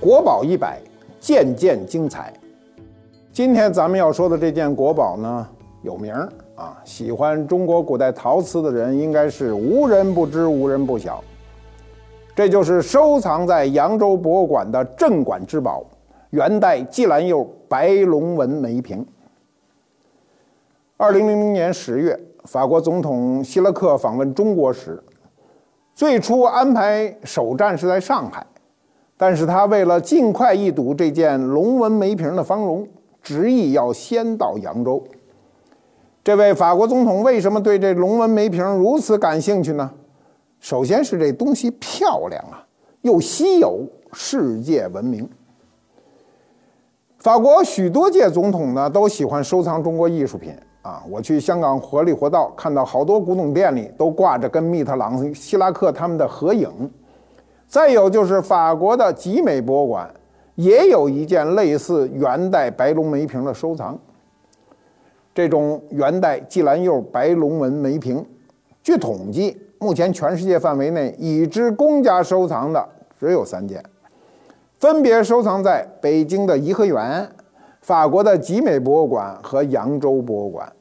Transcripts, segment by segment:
国宝100，件件精彩。今天咱们要说的这件国宝呢，有名啊，喜欢中国古代陶瓷的人应该是无人不知、无人不晓。这就是收藏在扬州博物馆的镇馆之宝——元代季兰釉白龙纹梅瓶。2000年10月，法国总统希拉克访问中国时，最初安排首站是在上海，但是他为了尽快一睹这件龙纹梅瓶的芳容，执意要先到扬州。这位法国总统为什么对这龙纹梅瓶如此感兴趣呢？首先是这东西漂亮啊，又稀有，世界闻名。法国许多届总统呢都喜欢收藏中国艺术品啊。我去香港活里活道，看到好多古董店里都挂着跟密特朗、希拉克他们的合影。再有就是法国的集美博物馆也有一件类似元代白龙梅瓶的收藏。这种元代季兰釉白龙纹梅瓶，据统计，目前全世界范围内已知公家收藏的只有3件，分别收藏在北京的颐和园、法国的集美博物馆和扬州博物馆。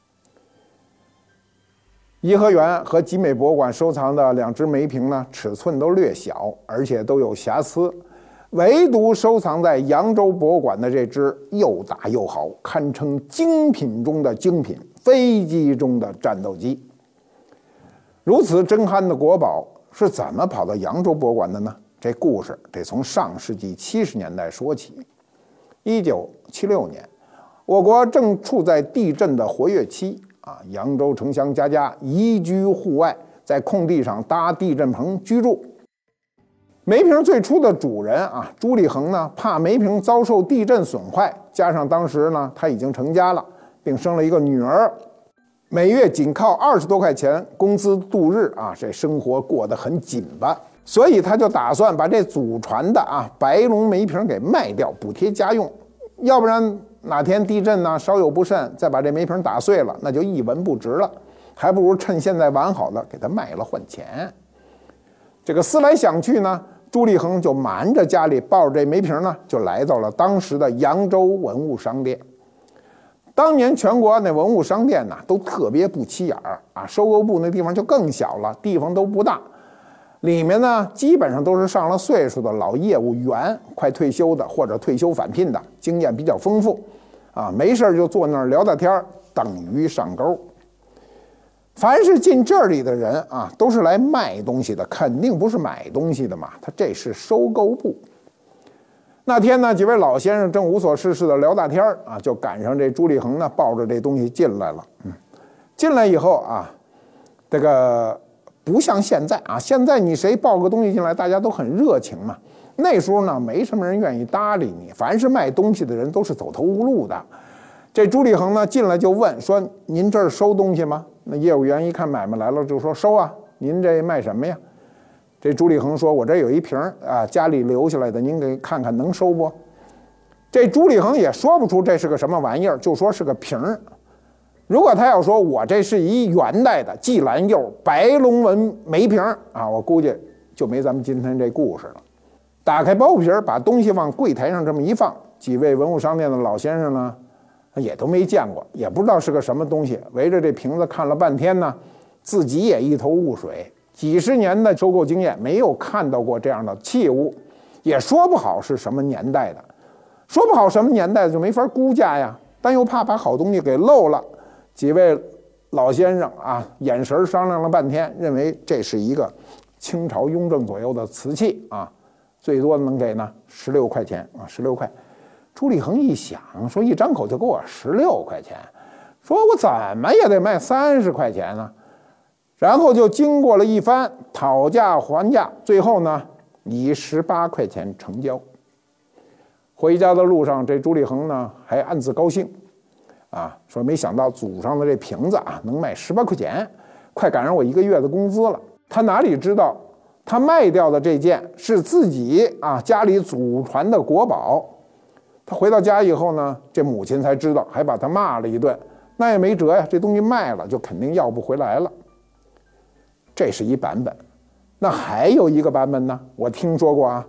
颐和园和集美博物馆收藏的2只梅瓶呢，尺寸都略小，而且都有瑕疵。唯独收藏在扬州博物馆的这只又大又好，堪称精品中的精品，飞机中的战斗机。如此珍罕的国宝是怎么跑到扬州博物馆的呢？这故事得从上世纪70年代说起。1976年，我国正处在地震的活跃期啊，扬州城乡家家移居户外，在空地上搭地震棚居住。梅瓶最初的主人啊，朱立恒呢，怕梅瓶遭受地震损坏，加上当时呢他已经成家了，并生了一个女儿，每月仅靠20多块钱工资度日啊，这生活过得很紧巴，所以他就打算把这祖传的白龙梅瓶给卖掉，补贴家用，要不然哪天地震呢稍有不慎，再把这梅瓶打碎了，那就一文不值了，还不如趁现在完好了给他卖了换钱。这个思来想去呢，朱立恒就瞒着家里抱着这梅瓶呢，就来到了当时的扬州文物商店。当年全国那文物商店呢，都特别不起眼啊，收购部那地方就更小了，地方都不大。里面呢，基本上都是上了岁数的老业务员，快退休的或者退休返聘的，经验比较丰富啊，没事就坐那儿聊聊天，等于上钩。凡是进这里的人啊，都是来卖东西的，肯定不是买东西的嘛。他这是收购部。那天呢，几位老先生正无所事事的聊大天啊，就赶上这朱立恒呢抱着这东西进来了。进来以后啊，这个不像现在啊，现在你谁抱个东西进来，大家都很热情嘛。那时候呢，没什么人愿意搭理你，凡是卖东西的人都是走投无路的。这朱立恒呢进来就问说：“您这儿收东西吗？”那业务员一看买卖来了，就说：“收啊，您这卖什么呀？”这朱立恒说：“我这有一瓶啊，家里留下来的，您给看看能收不？”这朱立恒也说不出这是个什么玩意儿，就说是个瓶儿。如果他要说我这是一元代的季兰釉白龙纹梅瓶啊，我估计就没咱们今天这故事了。打开包皮儿，把东西往柜台上这么一放，几位文物商店的老先生呢，也都没见过，也不知道是个什么东西，围着这瓶子看了半天呢，自己也一头雾水。几十年的收购经验，没有看到过这样的器物，也说不好是什么年代的，说不好什么年代的就没法估价呀。但又怕把好东西给漏了，几位老先生啊，眼神商量了半天，认为这是一个清朝雍正左右的瓷器啊，最多能给呢16块钱啊，16块。朱立恒一想，说一张口就给我16块钱，说我怎么也得卖30块钱呢。然后就经过了一番讨价还价，最后呢以18块钱成交。回家的路上，这朱立恒呢还暗自高兴啊，说没想到祖上的这瓶子啊能卖18块钱，快赶上我1个月的工资了。他哪里知道，他卖掉的这件是自己啊家里祖传的国宝。他回到家以后呢，这母亲才知道，还把他骂了一顿。那也没辙呀，这东西卖了就肯定要不回来了。这是一版本，那还有一个版本呢，我听说过啊，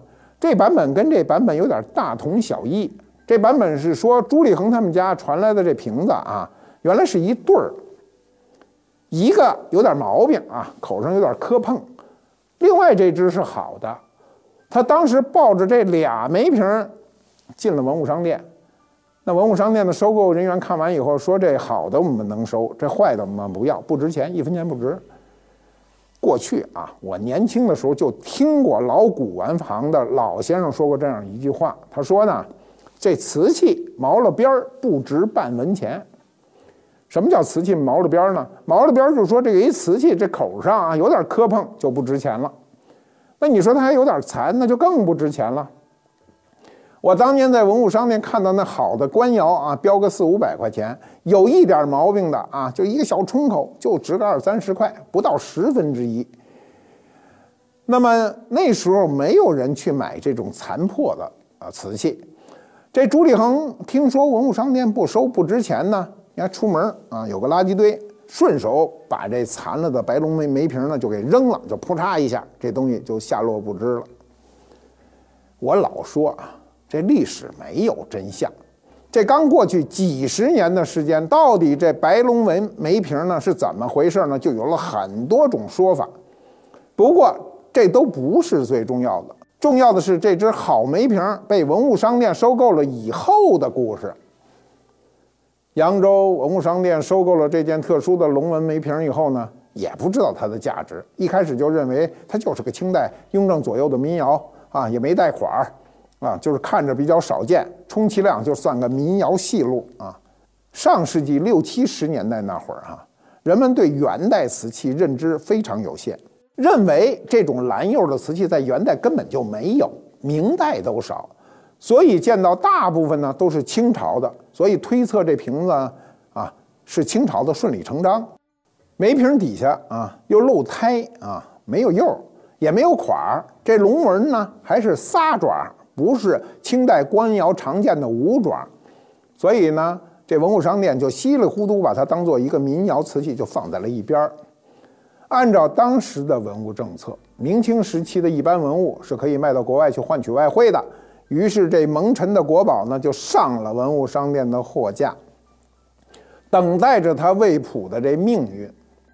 这版本跟这版本有点大同小异。这版本是说朱立恒他们家传来的这瓶子啊，原来是一对儿，一个有点毛病啊，口上有点磕碰，另外这只是好的。他当时抱着这俩梅瓶进了文物商店，那文物商店的收购人员看完以后说：“这好的我们能收，这坏的我们不要，不值钱，1分钱不值。”过去啊，我年轻的时候就听过老古玩行的老先生说过这样一句话，他说呢，这瓷器毛了边不值半文钱。什么叫瓷器毛了边呢？毛了边就是说这个一瓷器这口上啊有点磕碰就不值钱了，那你说它还有点残，那就更不值钱了。我当年在文物商店看到那好的官窑啊，标个400、500块钱，有一点毛病的啊，就一个小冲口，就值个20、30块，不到1/10。那么那时候没有人去买这种残破的瓷器。这朱立恒听说文物商店不收，不值钱呢，你看出门啊有个垃圾堆，顺手把这残了的白龙梅瓶呢就给扔了，就扑嚓一下，这东西就下落不知了。我老说啊，这历史没有真相。这刚过去几十年的时间，到底这白龙纹梅瓶呢是怎么回事呢？就有了很多种说法。不过这都不是最重要的，重要的是这只好梅瓶被文物商店收购了以后的故事。扬州文物商店收购了这件特殊的龙纹梅瓶以后呢，也不知道它的价值，一开始就认为它就是个清代雍正左右的民窑啊，也没带款啊，就是看着比较少见，充其量就算个民窑细路啊。上世纪60、70年代那会儿啊，人们对元代瓷器认知非常有限，认为这种蓝釉的瓷器在元代根本就没有，明代都少，所以见到大部分呢都是清朝的，所以推测这瓶子啊是清朝的顺理成章。梅瓶底下啊又露胎啊，没有釉，也没有款儿，这龙纹呢还是仨爪，不是清代官窑常见的5爪，所以呢，这文物商店就稀里糊涂把它当做一个民窑瓷器就放在了一边。按照当时的文物政策，明清时期的一般文物是可以卖到国外去换取外汇的，于是这蒙尘的国宝呢就上了文物商店的货架，等待着它未卜的这命运。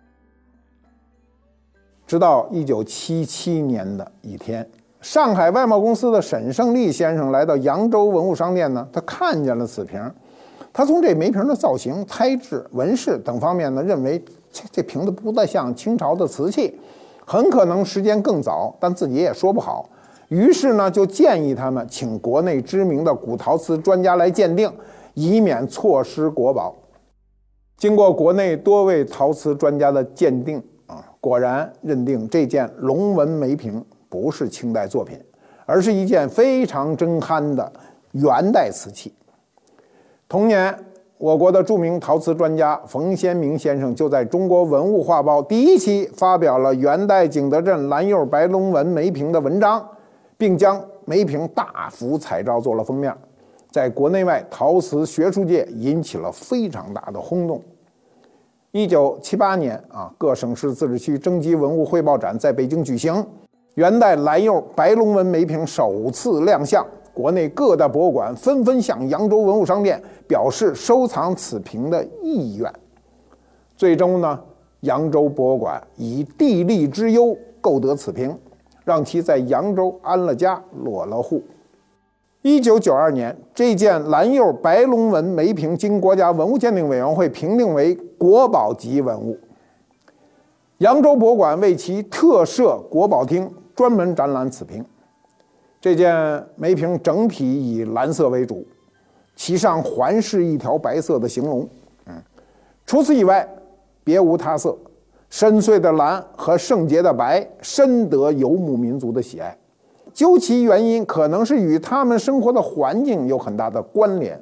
直到1977年的一天，上海外贸公司的沈胜利先生来到扬州文物商店呢，他看见了此瓶，他从这梅瓶的造型、胎质、纹饰等方面呢，认为这瓶子不太像清朝的瓷器，很可能时间更早，但自己也说不好。于是呢，就建议他们请国内知名的古陶瓷专家来鉴定，以免错失国宝。经过国内多位陶瓷专家的鉴定啊，果然认定这件龙纹梅瓶不是清代作品，而是一件非常珍罕的元代瓷器。同年，我国的著名陶瓷专家冯先明先生就在中国文物画报第1期发表了元代景德镇蓝釉白龙纹梅瓶的文章，并将梅瓶大幅彩照做了封面，在国内外陶瓷学术界引起了非常大的轰动。1978年啊，各省市自治区征集文物汇报展在北京举行，元代蓝釉白龙纹梅瓶首次亮相，国内各大博物馆纷纷向扬州文物商店表示收藏此瓶的意愿。最终呢，扬州博物馆以地利之优购得此瓶，让其在扬州安了家，落了户。1992年，这件蓝釉白龙纹梅瓶经国家文物鉴定委员会评定为国宝级文物。扬州博物馆为其特设国宝厅，专门展览此瓶。这件梅瓶整体以蓝色为主，其上环饰一条白色的行龙。除此以外，别无他色。深邃的蓝和圣洁的白深得游牧民族的喜爱。究其原因，可能是与他们生活的环境有很大的关联。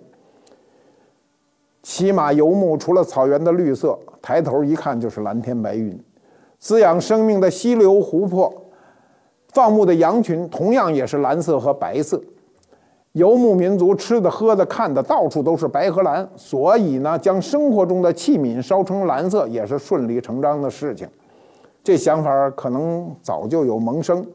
骑马游牧，除了草原的绿色，抬头一看就是蓝天白云。滋养生命的溪流湖泊，放牧的羊群同样也是蓝色和白色。游牧民族吃的喝的看的到处都是白和蓝，所以呢，将生活中的器皿烧成蓝色也是顺理成章的事情。这想法可能早就有萌生，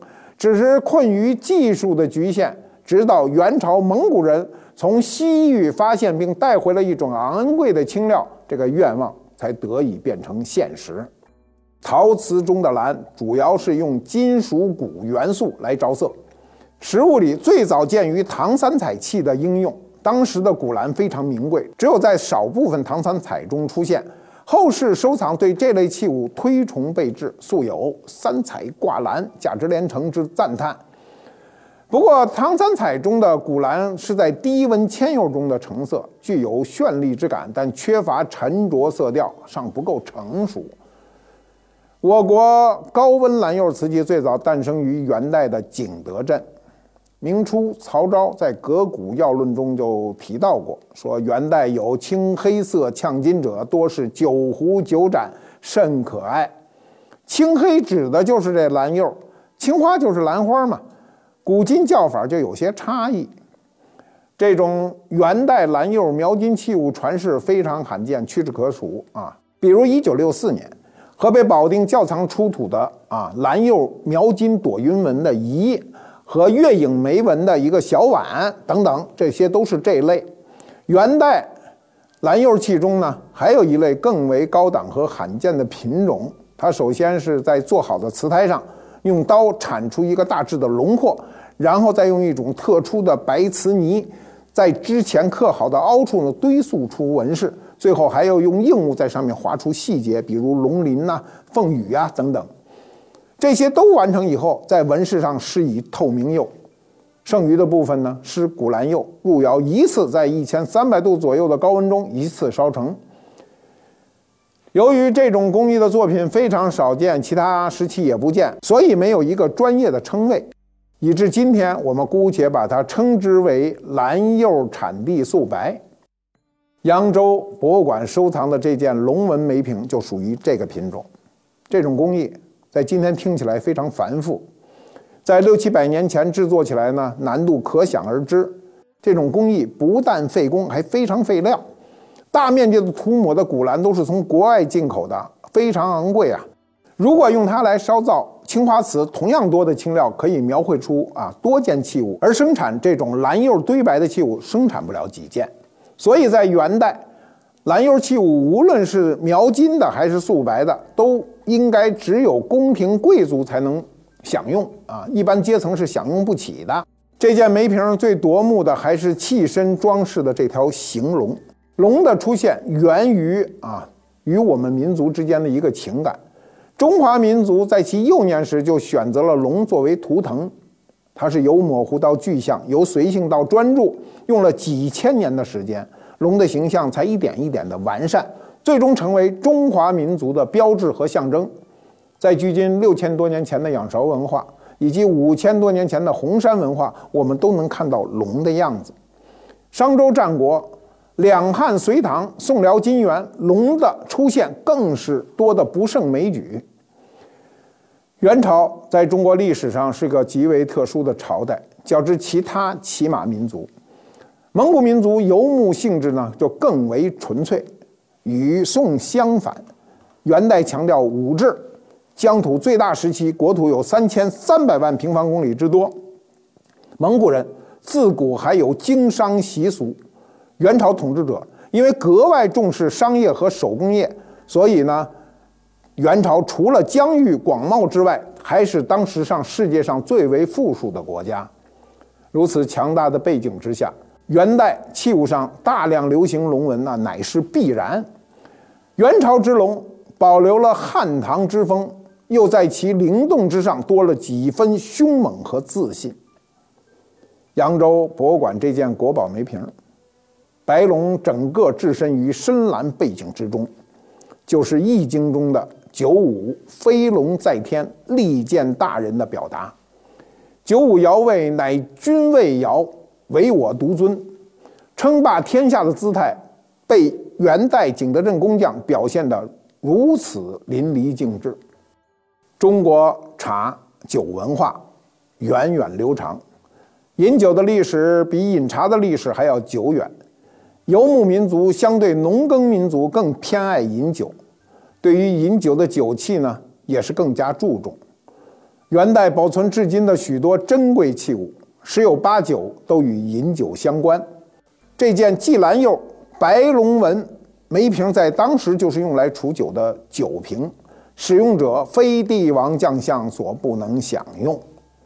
只是困于技术的局限，直到元朝蒙古人从西域发现并带回了一种昂贵的青料，这个愿望才得以变成现实。陶瓷中的蓝主要是用金属钴元素来着色，实物里最早见于唐三彩器的应用。当时的古蓝非常名贵，只有在少部分唐三彩中出现。后世收藏对这类器物推崇备至，素有“三彩挂蓝，价值连城”之赞叹。不过，唐三彩中的古蓝是在低温铅釉中的成色，具有绚丽之感，但缺乏沉着色调，尚不够成熟。我国高温蓝釉瓷器最早诞生于元代的景德镇。明初曹昭在《革古要论》中就提到过，说元代有青黑色呛金者，多是酒壶酒盏，甚可爱。青黑指的就是这蓝釉，青花就是兰花嘛，古今叫法就有些差异。这种元代蓝釉描金器物传世非常罕见，屈指可数啊。比如1964年，河北保定窖藏出土的蓝釉描金朵云纹的仪和月影梅纹的一个小碗等等，这些都是这一类。元代蓝釉器中呢，还有一类更为高档和罕见的品种。它首先是在做好的瓷胎上用刀铲出一个大致的轮廓，然后再用一种特殊的白瓷泥在之前刻好的凹处呢堆塑出纹饰，最后还要用硬物在上面画出细节，比如龙鳞凤羽等等。这些都完成以后，在纹饰上施以透明釉，剩余的部分呢施古蓝釉，入窑一次在1300度左右的高温中一次烧成。由于这种工艺的作品非常少见，其他时期也不见，所以没有一个专业的称谓，以至今天我们姑且把它称之为蓝釉产地素白。扬州博物馆收藏的这件龙纹梅瓶就属于这个品种。这种工艺在今天听起来非常繁复，在600、700年前制作起来呢，难度可想而知。这种工艺不但费工，还非常费料。大面积的涂抹的古蓝都是从国外进口的，非常昂贵啊。如果用它来烧造青花瓷，同样多的青料可以描绘出多件器物，而生产这种蓝釉堆白的器物生产不了几件。所以在元代，蓝釉器物无论是描金的还是素白的，都应该只有宫廷贵族才能享用一般阶层是享用不起的。这件梅瓶最夺目的还是器身装饰的这条行龙。龙的出现源于与我们民族之间的一个情感。中华民族在其幼年时就选择了龙作为图腾，它是由模糊到具象，由随性到专注，用了几千年的时间，龙的形象才一点一点的完善，最终成为中华民族的标志和象征。在距今6000多年前的仰韶文化以及5000多年前的红山文化，我们都能看到龙的样子。商周战国、两汉隋唐、宋辽金元，龙的出现更是多得不胜枚举。元朝在中国历史上是个极为特殊的朝代，较之其他骑马民族，蒙古民族游牧性质呢就更为纯粹。与宋相反，元代强调武治，疆土最大时期国土有3300万平方公里之多。蒙古人自古还有经商习俗，元朝统治者因为格外重视商业和手工业，所以呢，元朝除了疆域广袤之外，还是当时上世界上最为富庶的国家。如此强大的背景之下，元代器物上大量流行龙纹乃是必然。元朝之龙保留了汉唐之风，又在其灵动之上多了几分凶猛和自信。扬州博物馆这件国宝梅瓶，白龙整个置身于深蓝背景之中，就是《易经》中的95飞龙在天，利见大人的表达。95爻位乃君位爻，唯我独尊，称霸天下的姿态被元代景德镇工匠表现得如此淋漓尽致。中国茶酒文化源远流长，饮酒的历史比饮茶的历史还要久远。游牧民族相对农耕民族更偏爱饮酒，对于饮酒的酒器呢，也是更加注重。 元代保存至今的许多珍贵器物，十有八九都与饮酒相关。这件季兰釉白龙纹梅瓶在当时就是用来储酒的酒瓶，使用者非帝王将相所不能享用。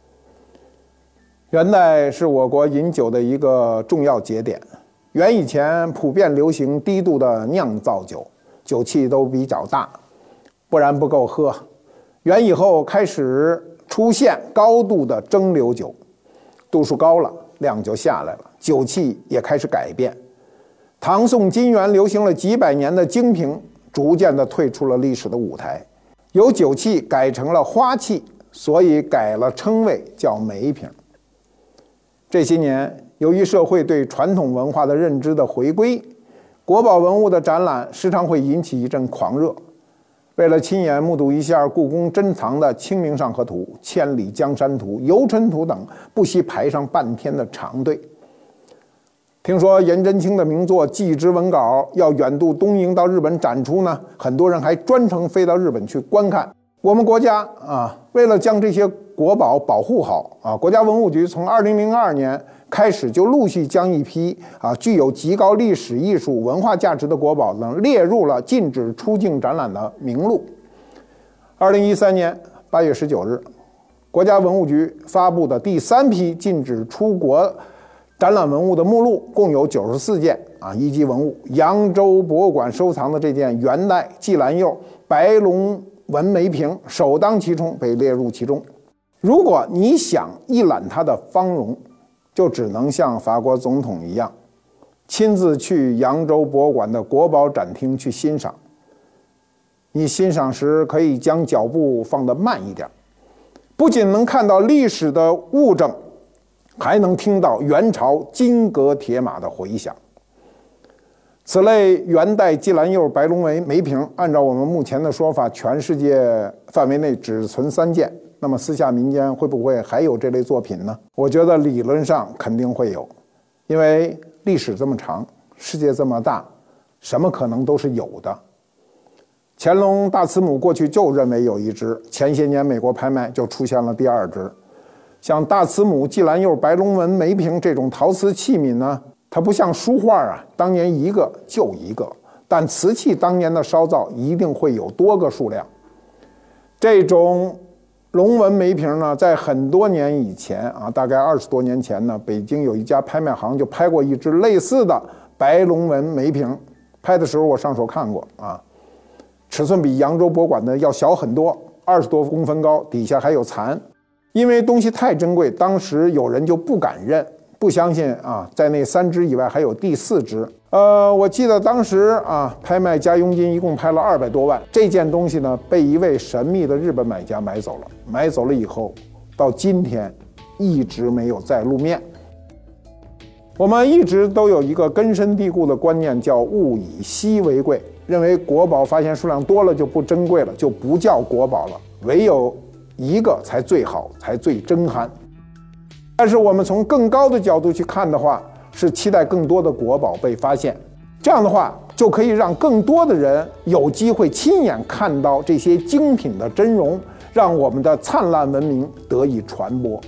元代是我国饮酒的一个重要节点。元以前普遍流行低度的酿造酒，酒器都比较大，不然不够喝。元以后开始出现高度的蒸馏酒，度数高了，量就下来了，酒器也开始改变。唐宋金元流行了几百年的精瓶，逐渐地退出了历史的舞台，由酒器改成了花器，所以改了称谓叫梅瓶。这些年，由于社会对传统文化的认知的回归，国宝文物的展览时常会引起一阵狂热。为了亲眼目睹一下故宫珍藏的《清明上河图》《千里江山图》《游春图》等，不惜排上半天的长队。听说颜真卿的名作《祭侄文稿》要远渡东瀛到日本展出呢，很多人还专程飞到日本去观看。我们国家为了将这些国宝保护好国家文物局从2002年开始就陆续将一批具有极高历史艺术文化价值的国宝呢列入了禁止出境展览的名录。2013年8月19日，国家文物局发布的第3批禁止出国展览文物的目录共有94件一级文物。扬州博物馆收藏的这件元代季兰釉白龙纹梅瓶首当其冲，被列入其中。如果你想一览它的芳容，就只能像法国总统一样，亲自去扬州博物馆的国宝展厅去欣赏。你欣赏时可以将脚步放得慢一点，不仅能看到历史的物证，还能听到元朝金戈铁马的回响。此类元代季兰釉白龙纹梅瓶，按照我们目前的说法，全世界范围内只存3件。那么私下民间会不会还有这类作品呢？我觉得理论上肯定会有，因为历史这么长，世界这么大，什么可能都是有的。乾隆大慈母过去就认为有一只，前些年美国拍卖就出现了第2只。像大慈母季兰釉白龙纹梅瓶这种陶瓷器皿呢，它不像书画当年一个就一个，但瓷器当年的烧造一定会有多个数量。这种龙纹梅瓶呢，在很多年以前大概20多年前呢，北京有一家拍卖行就拍过一只类似的白龙纹梅瓶，拍的时候我上手看过尺寸比扬州博物馆的要小很多，20多公分高，底下还有残。因为东西太珍贵，当时有人就不敢认，不相信在那3只以外还有第4只。我记得当时拍卖加佣金一共拍了200多万。这件东西呢，被一位神秘的日本买家买走了。买走了以后，到今天一直没有再露面。我们一直都有一个根深蒂固的观念，叫物以稀为贵，认为国宝发现数量多了就不珍贵了，就不叫国宝了，唯有一个才最好，才最珍罕。但是我们从更高的角度去看的话，是期待更多的国宝被发现，这样的话就可以让更多的人有机会亲眼看到这些精品的真容，让我们的灿烂文明得以传播。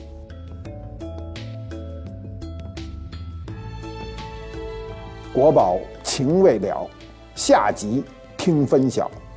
国宝情未了，下集听分晓。